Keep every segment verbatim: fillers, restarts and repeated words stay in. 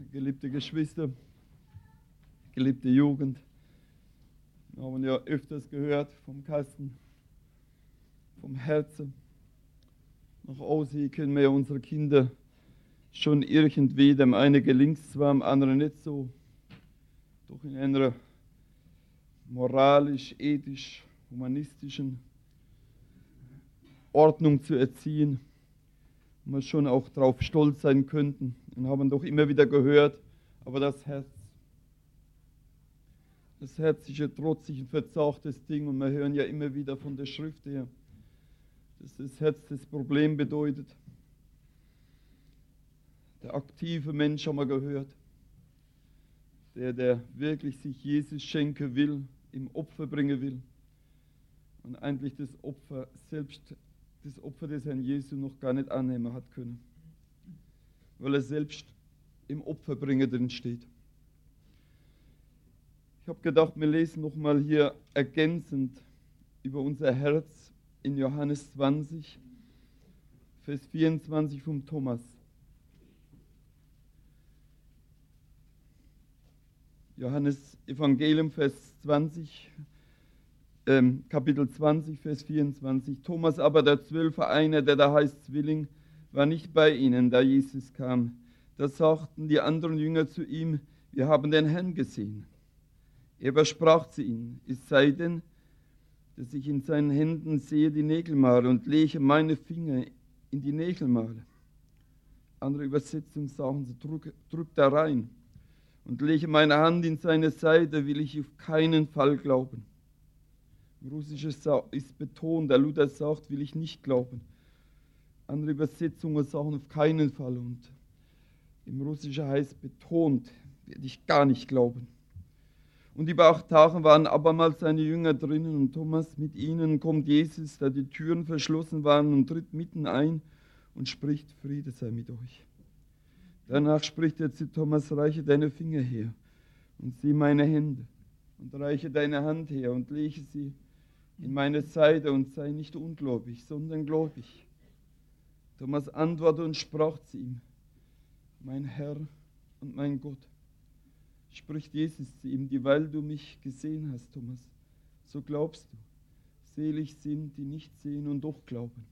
Geliebte Geschwister, geliebte Jugend, wir haben ja öfters gehört vom Kasten, vom Herzen. Nach außen können wir unsere Kinder schon irgendwie, dem einen gelingt es zwar, dem anderen nicht so, doch in einer moralisch, ethisch, humanistischen Ordnung zu erziehen, wo wir schon auch darauf stolz sein könnten und haben doch immer wieder gehört, aber das Herz, das Herz ist ja trotzig, ein verzagtes Ding und wir hören ja immer wieder von der Schrift her, dass das Herz das Problem bedeutet. Der aktive Mensch haben wir gehört, der, der wirklich sich Jesus schenken will, im Opfer bringen will und eigentlich das Opfer selbst, das Opfer des Herrn Jesu noch gar nicht annehmen hat können, weil er selbst im Opferbringen drin steht. Ich habe gedacht, wir lesen nochmal hier ergänzend über unser Herz in Johannes zwanzig, Vers vierundzwanzig vom Thomas. Johannes Evangelium, Vers zwanzig, ähm, Kapitel zwanzig, Vers vierundzwanzig. Thomas aber, der Zwölfer, einer, der da heißt Zwilling, war nicht bei ihnen, da Jesus kam. Da sagten die anderen Jünger zu ihm, wir haben den Herrn gesehen. Er aber sprach zu ihnen, es sei denn, dass ich in seinen Händen sehe die Nägelmale und lege meine Finger in die Nägelmale. Andere Übersetzungen sagen, so drück, drück da rein. Und lege meine Hand in seine Seite, will ich auf keinen Fall glauben. Im Russischen ist betont, der Luther sagt, will ich nicht glauben. Andere Übersetzungen sagen auf keinen Fall. Und im Russischen heißt betont, werde ich gar nicht glauben. Und über acht Tage waren abermals seine Jünger drinnen und Thomas mit ihnen. Kommt Jesus, da die Türen verschlossen waren, und tritt mitten ein und spricht, Friede sei mit euch. Danach spricht er zu Thomas, reiche deine Finger her und sieh meine Hände und reiche deine Hand her und lege sie in meine Seite und sei nicht ungläubig, sondern gläubig. Thomas antwortete und sprach zu ihm, mein Herr und mein Gott. Spricht Jesus zu ihm, dieweil du mich gesehen hast, Thomas, so glaubst du. Selig sind, die nicht sehen und doch glauben.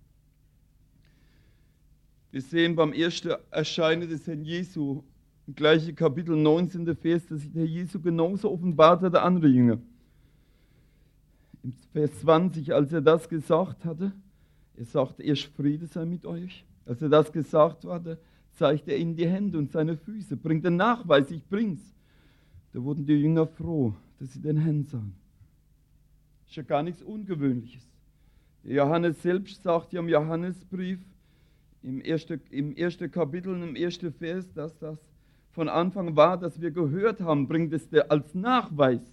Wir sehen beim ersten Erscheinen des Herrn Jesu, im gleichen Kapitel neunzehnten Vers, dass sich der Jesu genauso offenbart hat, der andere Jünger. Im Vers zwanzig, als er das gesagt hatte, er sagte, erst Friede sei mit euch. Als er das gesagt hatte, zeigte er ihnen die Hände und seine Füße. Bringt den Nachweis, ich bring's. Da wurden die Jünger froh, dass sie den Herrn sahen. Das ist ja gar nichts Ungewöhnliches. Der Johannes selbst sagt ja im Johannesbrief, Im ersten, im ersten Kapitel, im ersten Vers, dass das von Anfang war, dass wir gehört haben, bringt es als Nachweis,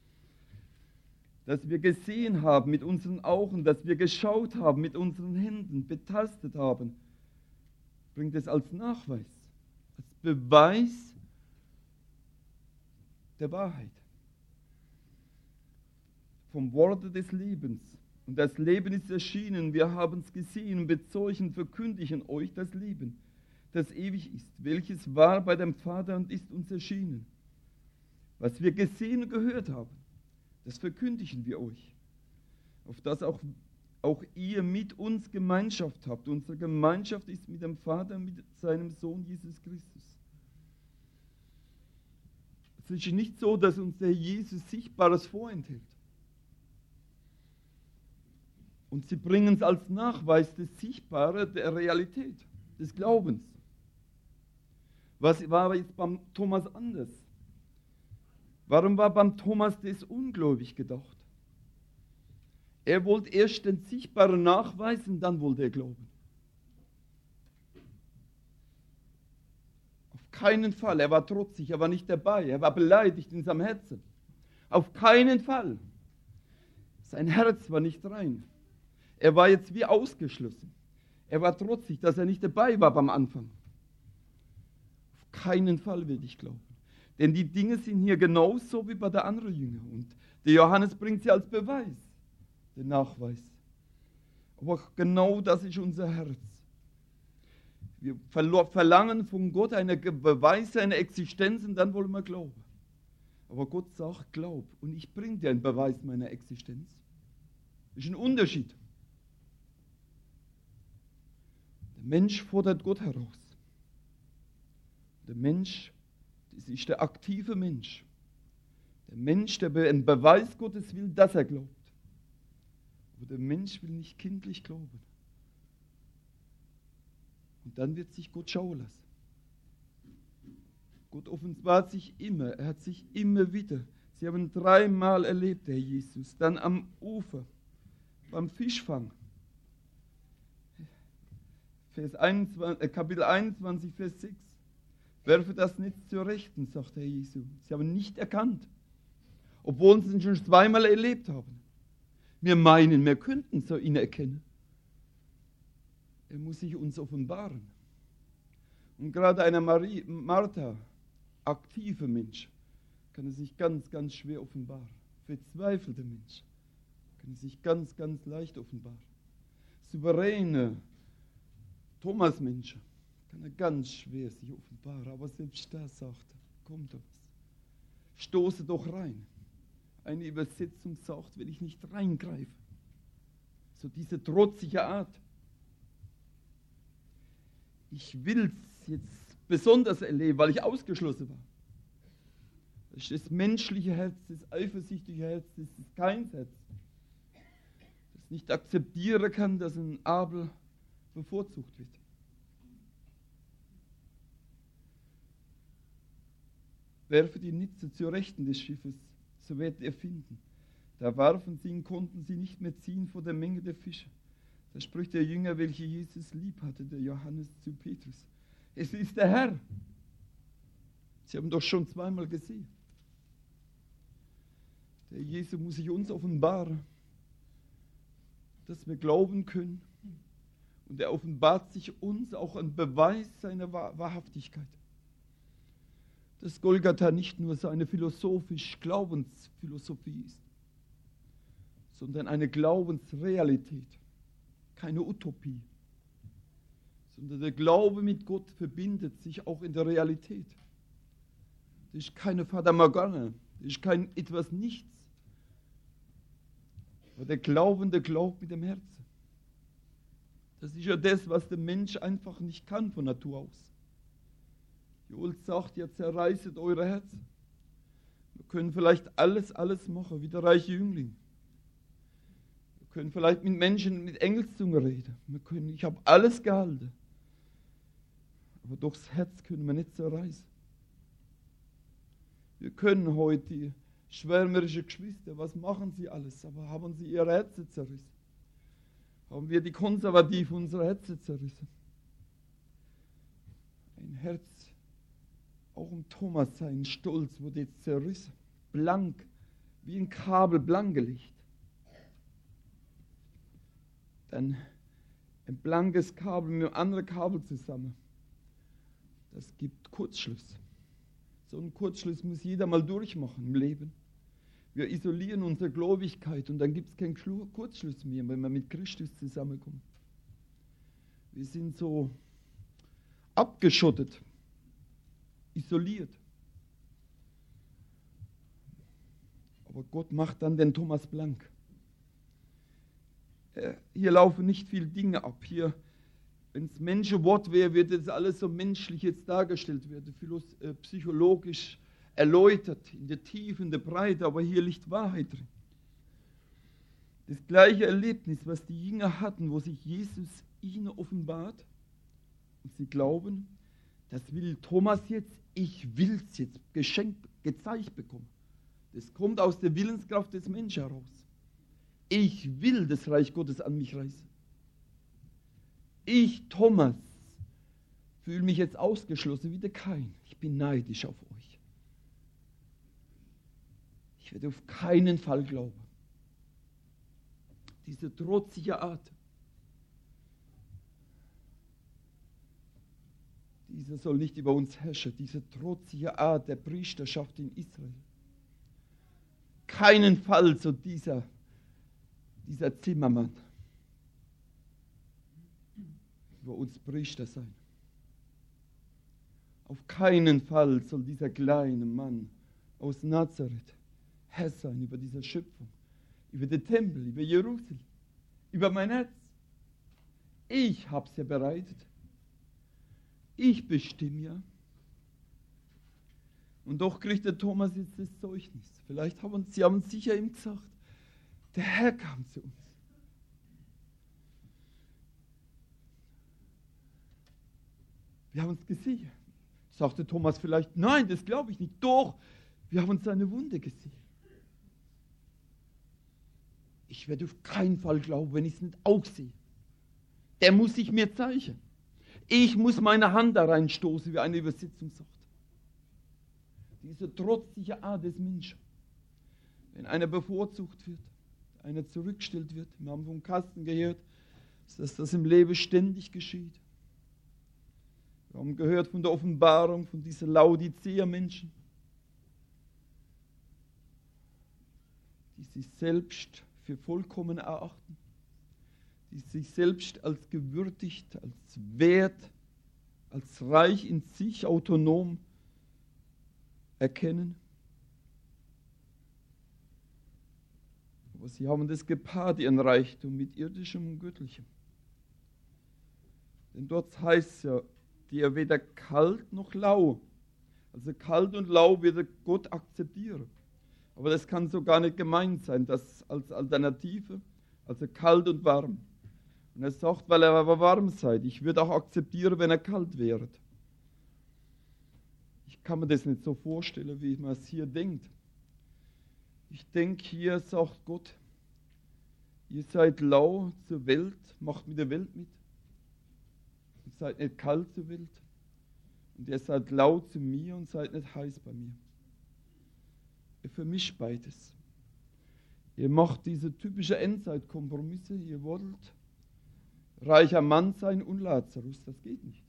dass wir gesehen haben mit unseren Augen, dass wir geschaut haben mit unseren Händen, betastet haben, bringt es als Nachweis, als Beweis der Wahrheit, vom Worte des Lebens. Und das Leben ist erschienen, wir haben es gesehen und bezeugen und verkündigen euch das Leben, das ewig ist, welches war bei dem Vater und ist uns erschienen. Was wir gesehen und gehört haben, das verkündigen wir euch, auf dass auch, auch ihr mit uns Gemeinschaft habt. Unsere Gemeinschaft ist mit dem Vater und mit seinem Sohn Jesus Christus. Es ist nicht so, dass uns der Jesus Sichtbares vorenthält. Und sie bringen es als Nachweis des Sichtbaren, der Realität, des Glaubens. Was war jetzt beim Thomas anders? Warum war beim Thomas das ungläubig gedacht? Er wollte erst den Sichtbaren nachweisen, dann wollte er glauben. Auf keinen Fall, er war trotzig, er war nicht dabei, er war beleidigt in seinem Herzen. Auf keinen Fall. Sein Herz war nicht rein. Er war jetzt wie ausgeschlossen. Er war trotzig, dass er nicht dabei war beim Anfang. Auf keinen Fall will ich glauben. Denn die Dinge sind hier genauso wie bei der anderen Jünger. Und der Johannes bringt sie als Beweis, den Nachweis. Aber genau das ist unser Herz. Wir verlangen von Gott einen Beweis seiner Existenz und dann wollen wir glauben. Aber Gott sagt, glaub und ich bringe dir einen Beweis meiner Existenz. Das ist ein Unterschied. Der Mensch fordert Gott heraus. Der Mensch, das ist der aktive Mensch. Der Mensch, der einen Beweis Gottes will, dass er glaubt. Aber der Mensch will nicht kindlich glauben. Und dann wird sich Gott schauen lassen. Gott offenbart sich immer, er hat sich immer wieder. Sie haben dreimal erlebt, Herr Jesus. Dann am Ufer, beim Fischfang. Vers einundzwanzig, äh, Kapitel einundzwanzig, Vers sechs. Werfe das Netz zur Rechten, sagt Herr Jesus. Sie haben nicht erkannt, obwohl sie ihn schon zweimal erlebt haben. Wir meinen, wir könnten so ihn erkennen. Er muss sich uns offenbaren. Und gerade einer Marie, Martha, aktive Mensch, kann er sich ganz, ganz schwer offenbaren. Verzweifelter Mensch kann er sich ganz, ganz leicht offenbaren. Souveräne Thomas-Mensch kann er ganz schwer sich offenbaren. Aber selbst da sagt er, komm Thomas, stoße doch rein. Eine Übersetzung sagt, will ich nicht reingreifen. So diese trotzige Art. Ich will es jetzt besonders erleben, weil ich ausgeschlossen war. Das ist das menschliche Herz, das eifersüchtige Herz, das ist kein Herz, das nicht akzeptieren kann, dass ein Abel bevorzugt wird. Werfe die Netze zur Rechten des Schiffes, so werdet ihr finden. Da warfen sie ihn, konnten sie nicht mehr ziehen vor der Menge der Fische. Da spricht der Jünger, welcher Jesus lieb hatte, der Johannes zu Petrus. Es ist der Herr. Sie haben doch schon zweimal gesehen. Der Jesus muss sich uns offenbaren, dass wir glauben können. Und er offenbart sich uns auch ein Beweis seiner Wahrhaftigkeit. Dass Golgatha nicht nur so eine philosophisch Glaubensphilosophie ist, sondern eine Glaubensrealität, keine Utopie. Sondern der Glaube mit Gott verbindet sich auch in der Realität. Das ist keine Fata Morgana, das ist kein etwas Nichts. Aber der Glaubende glaubt mit dem Herzen. Das ist ja das, was der Mensch einfach nicht kann von Natur aus. Joel sagt, ja, zerreißet eure Herzen. Wir können vielleicht alles, alles machen, wie der reiche Jüngling. Wir können vielleicht mit Menschen mit Engelszunge reden. Wir können, ich habe alles gehalten. Aber doch das Herz können wir nicht zerreißen. Wir können heute die schwärmerische Geschwister, was machen sie alles? Aber haben sie ihre Herzen zerrissen? Haben wir die Konservativen unsere Herzen zerrissen? Ein Herz, auch um Thomas sein Stolz wurde jetzt zerrissen, blank, wie ein Kabel blank gelegt. Dann ein blankes Kabel mit einem anderen Kabel zusammen. Das gibt Kurzschluss. So einen Kurzschluss muss jeder mal durchmachen im Leben. Wir isolieren unsere Gläubigkeit und dann gibt es keinen Kurzschluss mehr, wenn wir mit Christus zusammenkommen. Wir sind so abgeschottet, isoliert. Aber Gott macht dann den Thomas blank. Hier laufen nicht viele Dinge ab. Hier, wenn es Menschenwort wäre, wird das alles so menschlich jetzt dargestellt werden, psychologisch erläutert, in der Tiefe, in der Breite, aber hier liegt Wahrheit drin. Das gleiche Erlebnis, was die Jünger hatten, wo sich Jesus ihnen offenbart und sie glauben, das will Thomas jetzt, ich will es jetzt geschenkt, gezeigt bekommen. Das kommt aus der Willenskraft des Menschen heraus. Ich will das Reich Gottes an mich reißen. Ich, Thomas, fühle mich jetzt ausgeschlossen wie der Kain. Ich bin neidisch auf euch. Ich werde auf keinen Fall glauben. Diese trotzige Art, diese soll nicht über uns herrschen, diese trotzige Art der Priesterschaft in Israel. Keinen Fall so dieser, dieser Zimmermann über uns Priester sein. Auf keinen Fall soll dieser kleine Mann aus Nazareth Herr sein über diese Schöpfung, über den Tempel, über Jerusalem, über mein Herz. Ich habe es ja bereitet. Ich bestimme ja. Und doch kriegt der Thomas jetzt das Zeugnis. Vielleicht haben sie haben sicher ihm gesagt, der Herr kam zu uns. Wir haben es gesehen. Sagte Thomas vielleicht, nein, das glaube ich nicht. Doch, wir haben seine Wunde gesehen. Ich werde auf keinen Fall glauben, wenn ich es nicht auch sehe. Der muss sich mir zeigen. Ich muss meine Hand da reinstoßen, wie eine Übersetzung sagt. Diese trotzige Art des Menschen. Wenn einer bevorzugt wird, einer zurückgestellt wird, wir haben vom Kasten gehört, dass das im Leben ständig geschieht. Wir haben gehört von der Offenbarung von diesen Laodicea-Menschen, die sich selbst für vollkommen erachten, die sich selbst als gewürdigt, als wert, als reich in sich, autonom erkennen. Aber sie haben das gepaart, ihren Reichtum, mit irdischem und göttlichem. Denn dort heißt es ja, die er weder kalt noch lau. Also kalt und lau wird Gott akzeptieren. Aber das kann so gar nicht gemeint sein, das als Alternative, also kalt und warm. Und er sagt, weil er aber warm seid, ich würde auch akzeptieren, wenn er kalt wäre. Ich kann mir das nicht so vorstellen, wie man es hier denkt. Ich denke, hier sagt Gott, ihr seid lau zur Welt, macht mit der Welt mit. Ihr seid nicht kalt zur Welt. Und ihr seid lau zu mir und seid nicht heiß bei mir. Ihr vermischt beides. Ihr macht diese typische Endzeitkompromisse. Ihr wollt reicher Mann sein und Lazarus. Das geht nicht.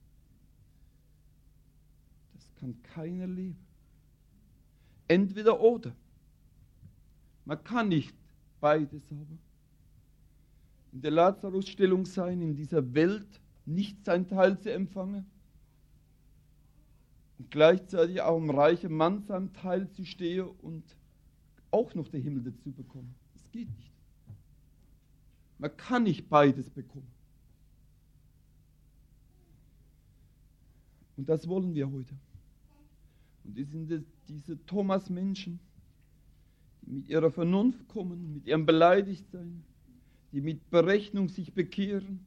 Das kann keiner leben. Entweder oder. Man kann nicht beides haben. In der Lazarus-Stellung sein, in dieser Welt nicht sein Teil zu empfangen und gleichzeitig auch im reichen Mann seinem Teil zu stehen und auch noch den Himmel dazu bekommen. Das geht nicht. Man kann nicht beides bekommen. Und das wollen wir heute. Und das sind das, diese Thomas-Menschen, die mit ihrer Vernunft kommen, mit ihrem Beleidigtsein, die mit Berechnung sich bekehren.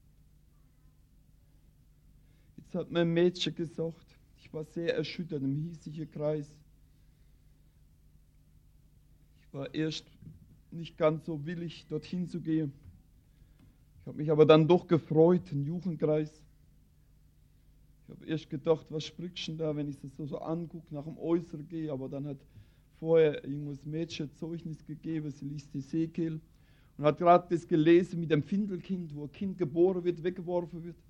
Jetzt hat mein Mädchen gesagt, ich war sehr erschüttert im hiesigen Kreis. Ich war erst nicht ganz so willig, dorthin zu gehen. Ich habe mich aber dann doch gefreut, den Jugendkreis. Ich habe erst gedacht, was sprichst du denn da, wenn ich das so, so angucke, nach dem Äußeren gehe, aber dann hat vorher ein junges Mädchen Zeugnis gegeben, sie liest Ezekiel und hat gerade das gelesen mit dem Findelkind, wo ein Kind geboren wird, weggeworfen wird.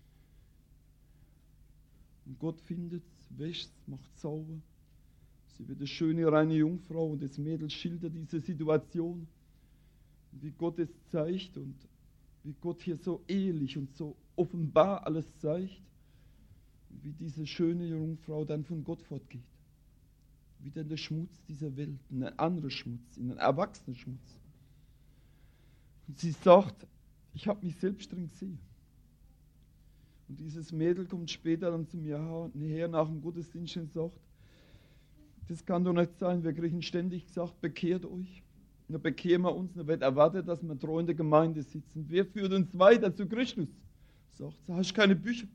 Und Gott findet es, wäscht es, macht sauber. Sie wird eine schöne, reine Jungfrau und das Mädel schildert diese Situation, wie Gott es zeigt und wie Gott hier so ehrlich und so offenbar alles zeigt, wie diese schöne Jungfrau dann von Gott fortgeht. Wieder in den Schmutz dieser Welt, in einen anderen Schmutz, in einen erwachsenen Schmutz. Und sie sagt, ich habe mich selbst drin gesehen. Und dieses Mädel kommt später dann zu mir her nach dem Gottesdienst und sagt, das kann doch nicht sein, wir kriegen ständig gesagt, bekehrt euch. Und dann bekehren wir uns, dann wird erwartet, dass wir treu in der Gemeinde sitzen. Wer führt uns weiter zu Christus? Sagt, da hast du keine Bücher.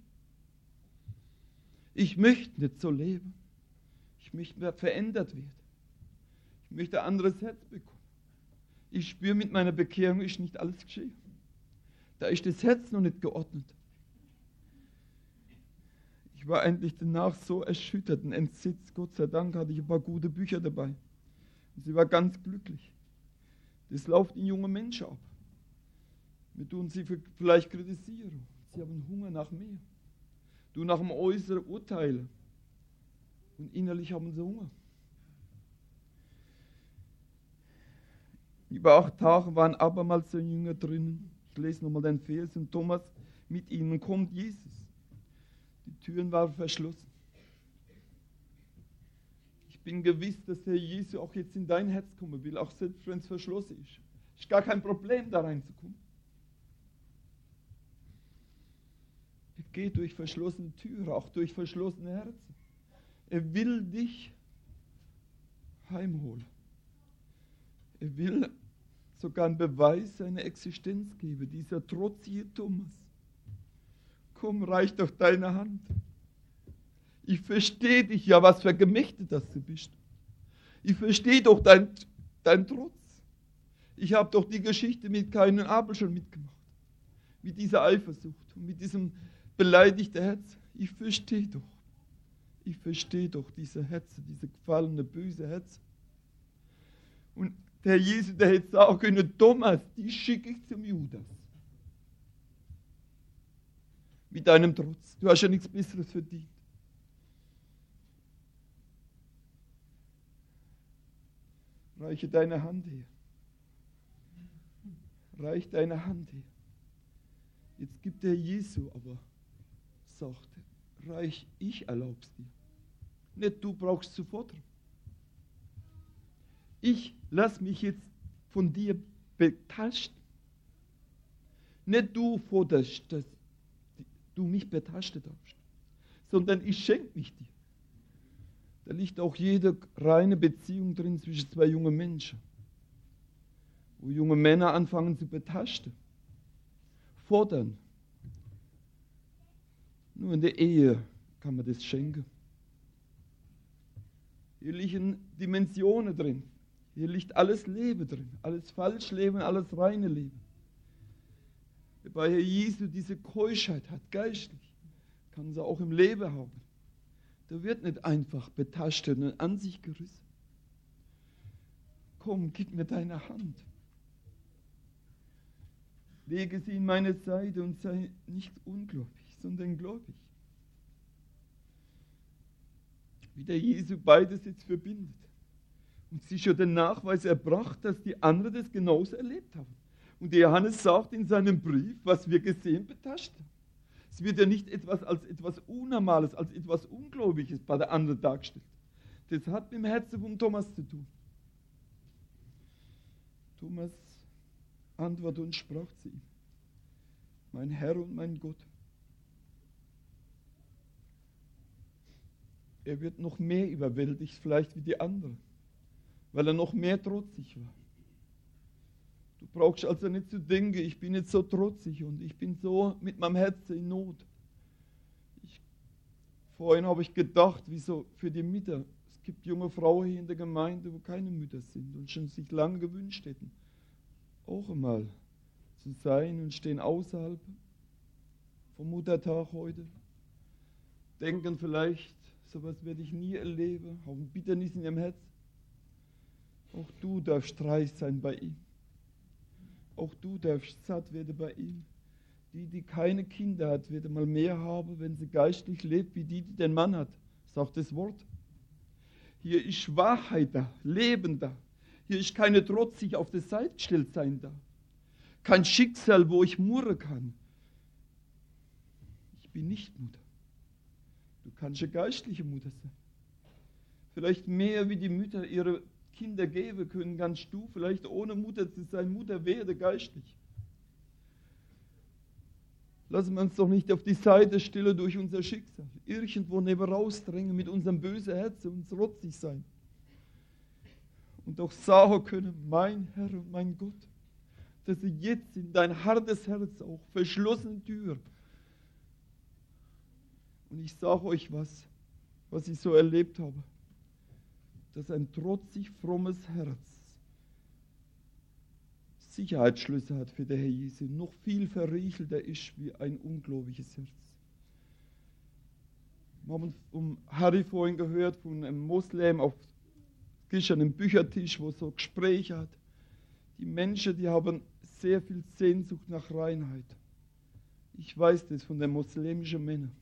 Ich möchte nicht so leben. Ich möchte mehr verändert werden. Ich möchte ein anderes Herz bekommen. Ich spüre, mit meiner Bekehrung ist nicht alles geschehen. Da ist das Herz noch nicht geordnet. Ich war eigentlich danach so erschüttert und entsetzt. Gott sei Dank hatte ich ein paar gute Bücher dabei. Und sie war ganz glücklich. Das läuft in junge Menschen ab. Wir tun sie vielleicht kritisieren. Sie haben Hunger nach mehr. Du nach dem äußeren urteilen. Und innerlich haben sie Hunger. Über acht Tage waren abermals die Jünger drinnen. Ich lese nochmal den Vers. Und Thomas, mit ihnen kommt Jesus. Die Türen waren verschlossen. Ich bin gewiss, dass der Jesus auch jetzt in dein Herz kommen will, auch selbst wenn es verschlossen ist. Ist gar kein Problem, da reinzukommen. Er geht durch verschlossene Türen, auch durch verschlossene Herzen. Er will dich heimholen. Er will sogar einen Beweis seiner Existenz geben, dieser trotzige Thomas. Komm, reich doch deine Hand. Ich verstehe dich ja, was für Gemächte das du bist. Ich verstehe doch dein, dein Trotz. Ich habe doch die Geschichte mit Kain und Abel schon mitgemacht. Mit dieser Eifersucht und mit diesem beleidigten Herz. Ich verstehe doch. Ich verstehe doch diese Herzen, diese gefallene, böse Herzen. Und der Jesus, der hätte sagen können, Thomas, die schicke ich zum Judas. Mit deinem Trotz. Du hast ja nichts Besseres verdient. Reiche deine Hand her. Reich deine Hand her. Jetzt gibt der Jesu aber, sagt er, reich, ich erlaub's dir. Nicht du brauchst zu fordern. Ich lass mich jetzt von dir betasten. Nicht du forderst, dass du mich betasten darfst, sondern ich schenke mich dir. Da liegt auch jede reine Beziehung drin zwischen zwei jungen Menschen, wo junge Männer anfangen zu betasten, fordern. Nur in der Ehe kann man das schenken. Hier liegen Dimensionen drin. Hier liegt alles Leben drin. Alles Falschleben, alles reine Leben. Bei Herr Jesu diese Keuschheit hat, geistlich, kann sie auch im Leben haben. Da wird nicht einfach betastet und an sich gerissen. Komm, gib mir deine Hand. Lege sie in meine Seite und sei nicht ungläubig, sondern gläubig. Wie der Jesu beides jetzt verbindet. Und sicher den Nachweis erbracht, dass die anderen das genauso erlebt haben. Und der Johannes sagt in seinem Brief, was wir gesehen, betastet haben. Es wird ja nicht etwas als etwas Unnormales, als etwas Ungläubiges bei der anderen dargestellt. Das hat mit dem Herzen von Thomas zu tun. Thomas antwortete und sprach zu ihm, mein Herr und mein Gott. Er wird noch mehr überwältigt, vielleicht wie die anderen, weil er noch mehr trotzig war. Du brauchst also nicht zu denken, ich bin jetzt so trotzig und ich bin so mit meinem Herzen in Not. Ich, vorhin habe ich gedacht, wieso für die Mütter. Es gibt junge Frauen hier in der Gemeinde, wo keine Mütter sind und schon sich lange gewünscht hätten, auch einmal zu sein und stehen außerhalb vom Muttertag heute. Denken vielleicht, sowas werde ich nie erleben, haben Bitternis in ihrem Herz. Auch du darfst reich sein bei ihm. Auch du darfst satt werden bei ihm. Die, die keine Kinder hat, wird mal mehr haben, wenn sie geistlich lebt, wie die, die den Mann hat. Sagt das Wort. Hier ist Wahrheit da, Leben da. Hier ist keine trotzig auf der Seite gestellt sein da. Kein Schicksal, wo ich murren kann. Ich bin nicht Mutter. Du kannst eine geistliche Mutter sein. Vielleicht mehr wie die Mütter ihre Kinder geben können, kannst du vielleicht ohne Mutter zu sein, Mutter werde geistlich. Lassen wir uns doch nicht auf die Seite stellen durch unser Schicksal. Irgendwo neben rausdrängen mit unserem bösen Herzen und uns rotzig sein. Und doch sagen können, mein Herr und mein Gott, dass sie jetzt in dein hartes Herz auch verschlossene Tür. Und ich sage euch was, was ich so erlebt habe. Dass ein trotzig frommes Herz Sicherheitsschlüsse hat für den Herr Jesu, noch viel verriegelter ist wie ein ungläubiges Herz. Wir haben um Harry vorhin gehört von einem Moslem auf gestern einem Büchertisch, wo so Gespräche hat. Die Menschen, die haben sehr viel Sehnsucht nach Reinheit. Ich weiß das von den muslimischen Männern.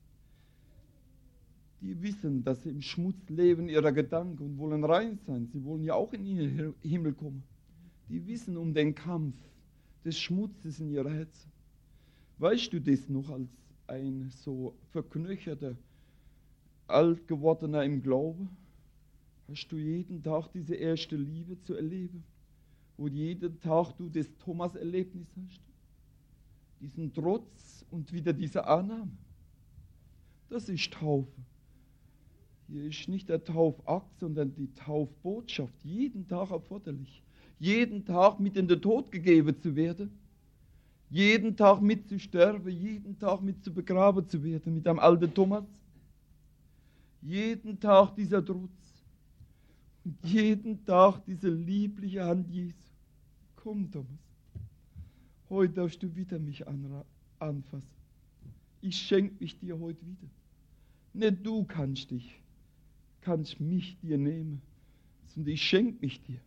Die wissen, dass sie im Schmutz leben ihrer Gedanken und wollen rein sein. Sie wollen ja auch in den Himmel kommen. Die wissen um den Kampf des Schmutzes in ihrer Herzen. Weißt du das noch als ein so verknöcherter, alt gewordener im Glauben? Hast du jeden Tag diese erste Liebe zu erleben? Wo jeden Tag du das Thomas-Erlebnis hast? Diesen Trotz und wieder diese Annahme? Das ist Taufe. Hier ist nicht der Taufakt, sondern die Taufbotschaft. Jeden Tag erforderlich. Jeden Tag mit in den Tod gegeben zu werden. Jeden Tag mit zu sterben. Jeden Tag mit zu begraben zu werden. Mit einem alten Thomas. Jeden Tag dieser Trotz. Und jeden Tag diese liebliche Hand Jesu. Komm, Thomas. Heute darfst du wieder mich anfassen. Ich schenke mich dir heute wieder. Nicht du kannst dich, kannst mich dir nehmen, sondern ich schenke mich dir.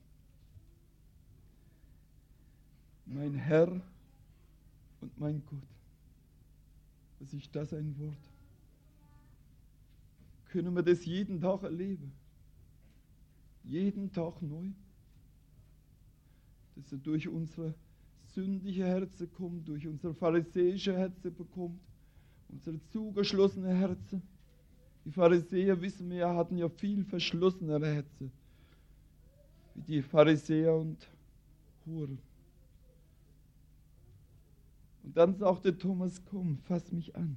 Mein Herr und mein Gott. Was ist das ein Wort? Können wir das jeden Tag erleben? Jeden Tag neu? Dass er durch unsere sündige Herzen kommt, durch unsere pharisäische Herzen bekommt, unsere zugeschlossene Herzen. Die Pharisäer, wissen wir ja, hatten ja viel verschlossenere Herzen, wie die Pharisäer und Huren. Und dann sagte Thomas, komm, fass mich an.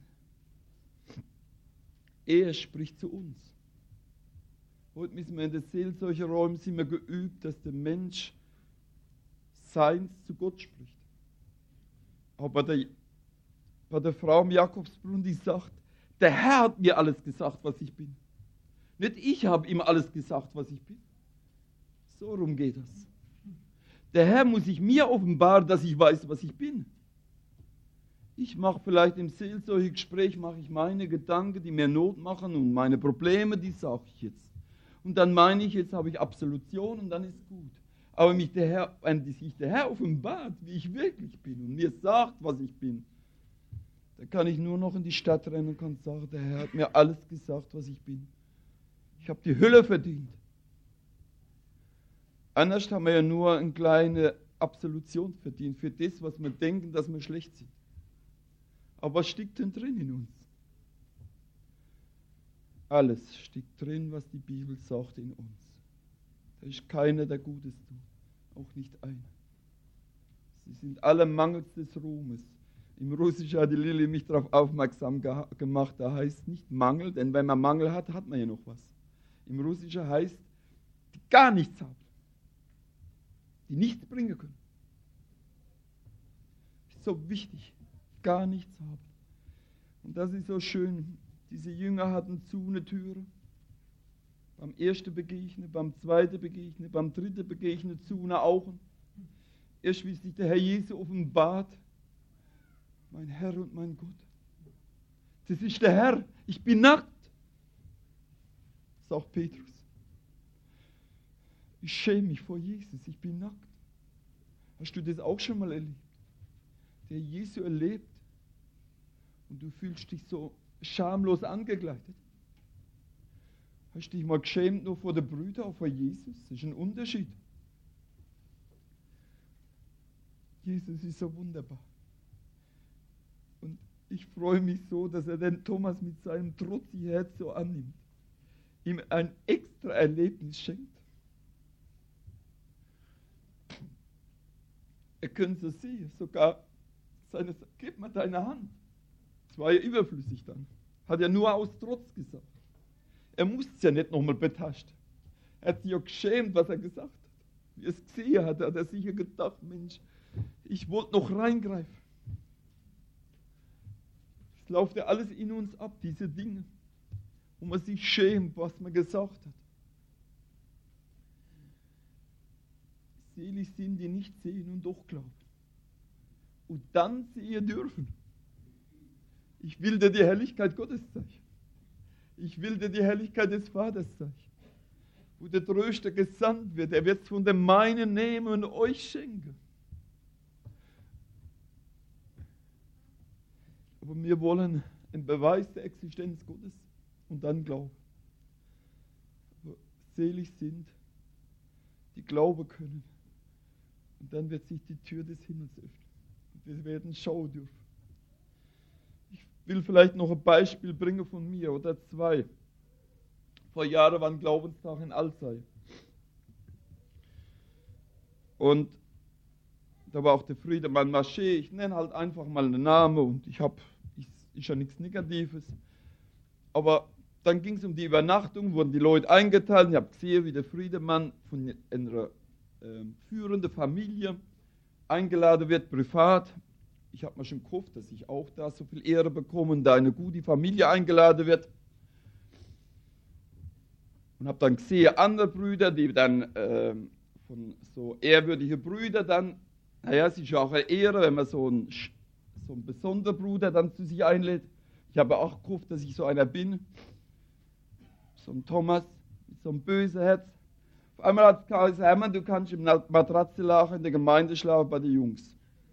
Er spricht zu uns. Heute müssen wir in den Seelsorgeräumen sind wir geübt, dass der Mensch Seins zu Gott spricht. Aber bei der, bei der Frau im Jakobsbrunnen, die sagt, der Herr hat mir alles gesagt, was ich bin. Nicht ich habe ihm alles gesagt, was ich bin. So rum geht das. Der Herr muss sich mir offenbaren, dass ich weiß, was ich bin. Ich mache vielleicht im Seelsorgegespräch, mache ich meine Gedanken, die mir Not machen und meine Probleme, die sage ich jetzt. Und dann meine ich, jetzt habe ich Absolution und dann ist gut. Aber mich der Herr, wenn sich der Herr offenbart, wie ich wirklich bin und mir sagt, was ich bin, dann kann ich nur noch in die Stadt rennen und kann sagen, der Herr hat mir alles gesagt, was ich bin. Ich habe die Hölle verdient. Anders haben wir ja nur eine kleine Absolution verdient für das, was wir denken, dass wir schlecht sind. Aber was steckt denn drin in uns? Alles steckt drin, was die Bibel sagt in uns. Da ist keiner, der Gutes tut. Auch nicht einer. Sie sind alle mangels des Ruhmes. Im Russischen hat die Lilly mich darauf aufmerksam ge- gemacht, da heißt nicht Mangel, denn wenn man Mangel hat, hat man ja noch was. Im Russischen heißt, die gar nichts haben. Die nichts bringen können. Ist so wichtig. Gar nichts haben. Und das ist so schön. Diese Jünger hatten zu eine Türe. Beim ersten Begegnen, beim zweiten Begegnen, beim dritten Begegnen zu eine Augen. Erst wie sich der Herr Jesu offenbart. Mein Herr und mein Gott. Das ist der Herr. Ich bin nackt. Sagt Petrus. Ich schäme mich vor Jesus. Ich bin nackt. Hast du das auch schon mal erlebt? Der Jesu erlebt und du fühlst dich so schamlos angekleidet. Hast du dich mal geschämt nur vor den Brüdern, auch vor Jesus? Das ist ein Unterschied. Jesus ist so wunderbar. Und ich freue mich so, dass er den Thomas mit seinem trotzigen Herz so annimmt. Ihm ein extra Erlebnis schenkt. Ihr könnt es sehen, sogar seine, gib mir deine Hand. Das war ja überflüssig dann. Hat er nur aus Trotz gesagt. Er musste es ja nicht nochmal betasten. Er hat sich ja geschämt, was er gesagt hat. Wie er es gesehen hat, hat er sicher gedacht, Mensch, ich wollte noch reingreifen. Es läuft ja alles in uns ab, diese Dinge, wo man sich schämt, was man gesagt hat. Selig sind, die nicht sehen und doch glauben. Und dann sehen dürfen. Ich will dir die Herrlichkeit Gottes zeigen. Ich will dir die Herrlichkeit des Vaters zeigen. Wo der Tröster gesandt wird, er wird es von dem meinen nehmen und euch schenken. Aber wir wollen einen Beweis der Existenz Gottes und dann glauben. Aber selig sind, die glauben können. Und dann wird sich die Tür des Himmels öffnen. Und wir werden schauen dürfen. Ich will vielleicht noch ein Beispiel bringen von mir oder zwei. Vor Jahren war ein Glaubenstag in Alzey. Und da war auch der Friedemann Marché. Ich nenne halt einfach mal einen Namen und ich habe, ist ja nichts Negatives. Aber dann ging es um die Übernachtung, wurden die Leute eingeteilt. Ich habe gesehen, wie der Friedemann von einer äh, führenden Familie eingeladen wird, privat. Ich habe mir schon gehofft, dass ich auch da so viel Ehre bekomme und da eine gute Familie eingeladen wird. Und habe dann gesehen, andere Brüder, die dann äh, von so ehrwürdigen Brüdern dann, naja, es ist ja auch eine Ehre, wenn man so einen, so einen besonderen Bruder dann zu sich einlädt. Ich habe auch gehofft, dass ich so einer bin. So ein Thomas, mit so einem bösen Herz. Auf einmal hat es gesagt, Hermann, du kannst im Matratze in der Gemeinde schlafen bei den Jungs.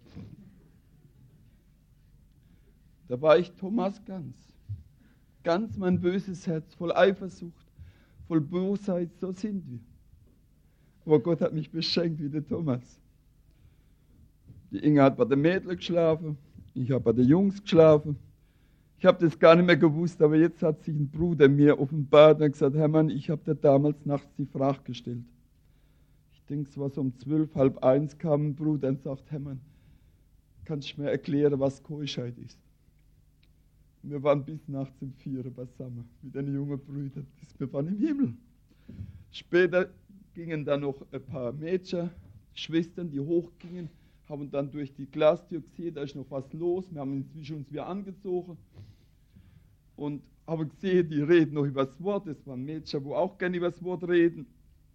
Da war ich Thomas ganz. Ganz mein böses Herz, voll Eifersucht, voll Bosheit, so sind wir. Aber Gott hat mich beschenkt wie der Thomas. Die Inge hat bei den Mädchen geschlafen, ich habe bei den Jungs geschlafen. Ich habe das gar nicht mehr gewusst, aber jetzt hat sich ein Bruder mir offenbart und gesagt, Hermann, ich habe dir damals nachts die Frage gestellt. Ich denke, es war so um zwölf, halb eins, kam ein Bruder und sagt, Hermann, kannst du mir erklären, was Keuschheit ist? Und wir waren bis nachts um vier beisammen mit den jungen Brüdern. Wir waren im Himmel. Später gingen dann noch ein paar Mädchen, Schwestern, die hochgingen, haben dann durch die Glastür gesehen, da ist noch was los. Wir haben inzwischen uns wieder angezogen und haben gesehen, die reden noch über das Wort. Das waren Mädchen, die auch gerne über das Wort reden.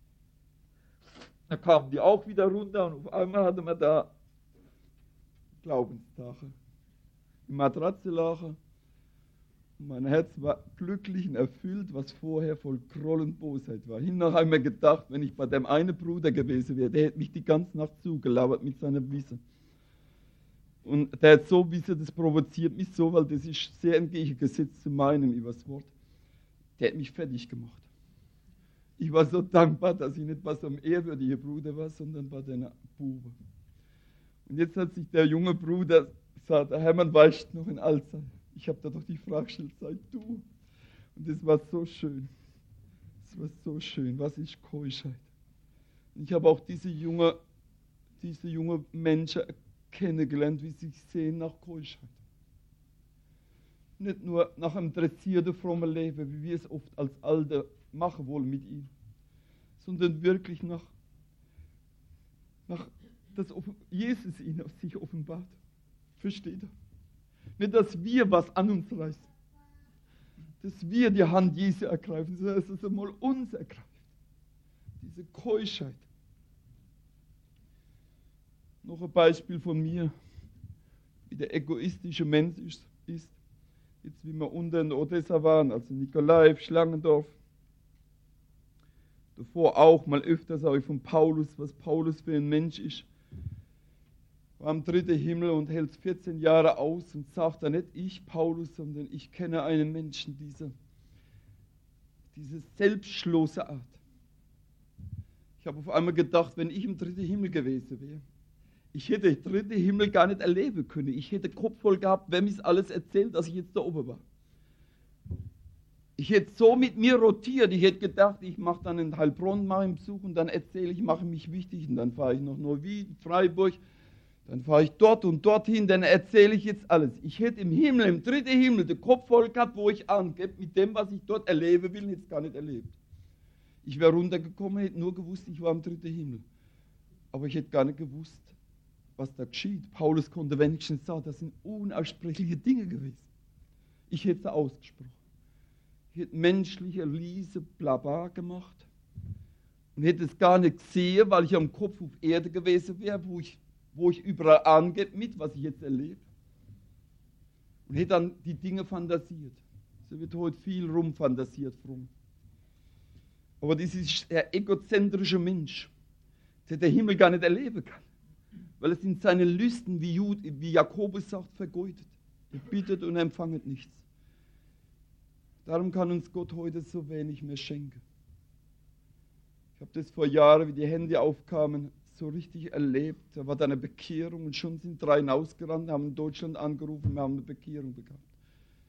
Da kamen die auch wieder runter und auf einmal hatten wir da Glaubenstage. Die Matratze lagen. Mein Herz war glücklich und erfüllt, was vorher voll Groll und Bosheit war. Hinterher habe ich mir gedacht, wenn ich bei dem einen Bruder gewesen wäre, der hätte mich die ganze Nacht zugelauert mit seiner Wisse. Und der hat so Wisse, das provoziert mich so, weil das ist sehr entgegengesetzt zu meinem über das Wort. Der hat mich fertig gemacht. Ich war so dankbar, dass ich nicht bei so einem ehrwürdigen Bruder war, sondern bei den Buben. Und jetzt hat sich der junge Bruder gesagt, Hermann, weißt du noch in Alzey? Ich habe da doch die Frage gestellt, sei du. Und das war so schön. Das war so schön. Was ist Keuschheit? Und ich habe auch diese junge, diese junge Menschen kennengelernt, wie sie sich sehen nach Keuschheit. Nicht nur nach einem dressierten, frommen Leben, wie wir es oft als Alte machen wollen mit ihm, sondern wirklich nach, nach dass Jesus ihnen sich offenbart. Versteht ihr? Nicht, dass wir was an uns reißen, dass wir die Hand Jesu ergreifen, sondern dass es einmal uns ergreift. Diese Keuschheit. Noch ein Beispiel von mir, wie der egoistische Mensch ist. Jetzt, wie wir unten in Odessa waren, also Nikolaev, Schlangendorf. Davor auch mal öfters habe ich von Paulus, was Paulus für ein Mensch ist. War am dritten Himmel und hält vierzehn Jahre aus und sagt dann nicht ich, Paulus, sondern ich kenne einen Menschen, diese, diese selbstlose Art. Ich habe auf einmal gedacht, wenn ich im dritten Himmel gewesen wäre, ich hätte den dritten Himmel gar nicht erleben können. Ich hätte Kopf voll gehabt, wer mir alles erzählt, dass ich jetzt da oben war. Ich hätte so mit mir rotiert, ich hätte gedacht, ich mache dann in Heilbronn mal einen Besuch und dann erzähle ich, mache mich wichtig und dann fahre ich nach Neuwied, Freiburg. Dann fahre ich dort und dorthin, dann erzähle ich jetzt alles. Ich hätte im Himmel, im dritten Himmel, den Kopf voll gehabt, wo ich angebe, mit dem, was ich dort erleben will, jetzt gar nicht erlebt. Ich wäre runtergekommen, hätte nur gewusst, ich war im dritten Himmel. Aber ich hätte gar nicht gewusst, was da geschieht. Paulus konnte wenigstens sagen, das sind unaussprechliche Dinge gewesen. Ich hätte es ausgesprochen. Ich hätte menschliche Liese blabla gemacht und hätte es gar nicht gesehen, weil ich am Kopf auf Erde gewesen wäre, wo ich wo ich überall angebe mit, was ich jetzt erlebe. Und hätte dann die Dinge fantasiert. So wird heute viel rumfantasiert rum. Aber das ist der egozentrische Mensch, der den Himmel gar nicht erleben kann. Weil es in seinen Lüsten, wie, Jud, wie Jakobus sagt, vergeudet. Er bittet und empfanget nichts. Darum kann uns Gott heute so wenig mehr schenken. Ich habe das vor Jahren, wie die Hände aufkamen, so richtig erlebt. Da war da eine Bekehrung und schon sind drei hinausgerannt, haben in Deutschland angerufen, wir haben eine Bekehrung bekommen.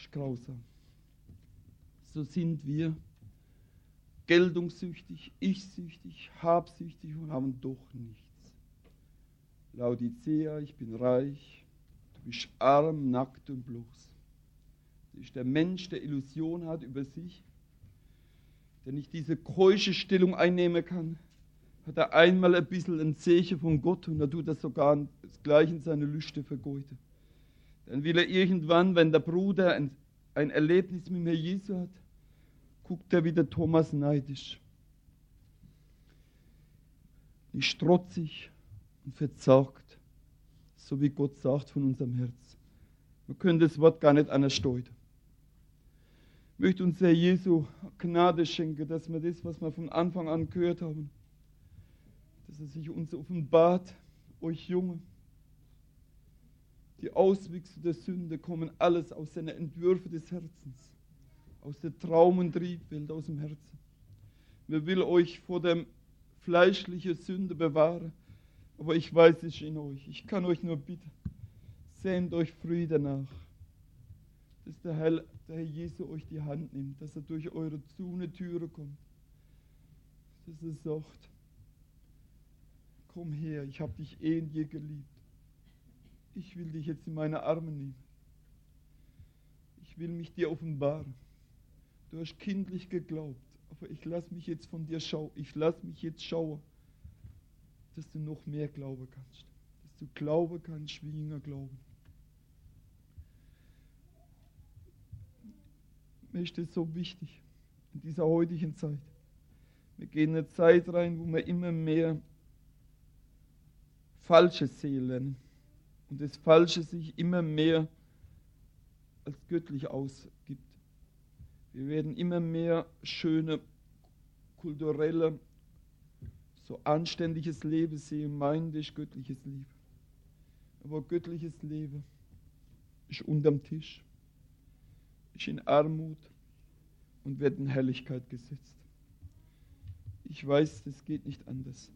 ist grausam. So sind wir geltungssüchtig, ich-süchtig, habsüchtig und haben doch nichts. Laodicea, ich bin reich, du bist arm, nackt und bloß. Das ist der Mensch, der Illusion hat über sich, der nicht diese keusche Stellung einnehmen kann, hat er einmal ein bisschen ein Zeichen von Gott und er tut das sogar gleich in seine Lüste vergeuden. Dann will er irgendwann, wenn der Bruder ein, ein Erlebnis mit mir Jesu hat, guckt er wieder Thomas neidisch. Nicht trotzig und verzagt, so wie Gott sagt von unserem Herz. Wir können das Wort gar nicht anders deuten. Ich möchte uns Herr Jesu Gnade schenken, dass wir das, was wir von Anfang an gehört haben, dass er sich uns offenbart, euch Jungen. Die Auswüchse der Sünde kommen alles aus seiner Entwürfe des Herzens, aus der Traum- und Triebwelt, aus dem Herzen. Wer will euch vor der fleischlichen Sünde bewahren, aber ich weiß es ist in euch. Ich kann euch nur bitten, sehnt euch früh danach, dass der Herr, der Herr Jesu euch die Hand nimmt, dass er durch eure zune Türe kommt, dass er sagt, komm her, ich habe dich eh und je geliebt. Ich will dich jetzt in meine Arme nehmen. Ich will mich dir offenbaren. Du hast kindlich geglaubt, aber ich lasse mich jetzt von dir schauen. Ich lasse mich jetzt schauen, dass du noch mehr glauben kannst. Dass du glauben kannst, wie Jünger glauben. Mir ist das so wichtig in dieser heutigen Zeit. Wir gehen in eine Zeit rein, wo wir immer mehr Falsches sehen lernen. Und das Falsche sich immer mehr als göttlich ausgibt. Wir werden immer mehr schöne, kulturelle, so anständiges Leben sehen, meinen, das ist göttliches Leben. Aber göttliches Leben ist unterm Tisch, ist in Armut und wird in Herrlichkeit gesetzt. Ich weiß, das geht nicht anders.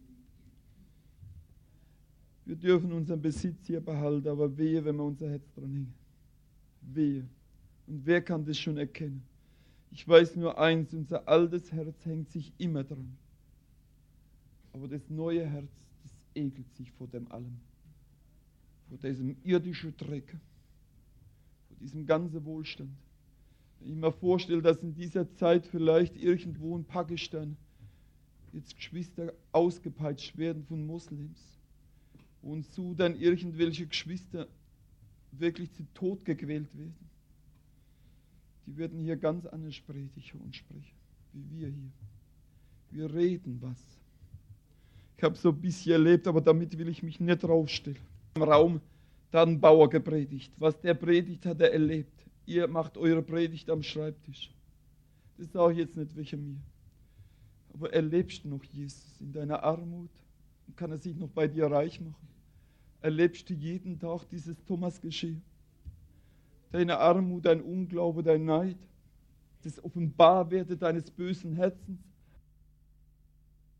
Wir dürfen unseren Besitz hier behalten, aber wehe, wenn wir unser Herz dran hängen. Wehe. Und wer kann das schon erkennen? Ich weiß nur eins, unser altes Herz hängt sich immer dran. Aber das neue Herz, das ekelt sich vor dem allem. Vor diesem irdischen Dreck. Vor diesem ganzen Wohlstand. Wenn ich mir vorstelle, dass in dieser Zeit vielleicht irgendwo in Pakistan jetzt Geschwister ausgepeitscht werden von Moslems. Und so dann irgendwelche Geschwister wirklich zu Tod gequält werden. Die werden hier ganz anders predigen und sprechen, wie wir hier. Wir reden was. Ich habe so ein bisschen erlebt, aber damit will ich mich nicht rausstellen. Im Raum, da hat ein Bauer gepredigt. Was der predigt, hat er erlebt. Ihr macht eure Predigt am Schreibtisch. Das sage ich jetzt nicht wegen mir. Aber erlebst du noch Jesus in deiner Armut? Und kann er sich noch bei dir reich machen? Erlebst du jeden Tag dieses Thomas-Geschehen? Deine Armut, dein Unglaube, dein Neid, das Offenbarwerden deines bösen Herzens,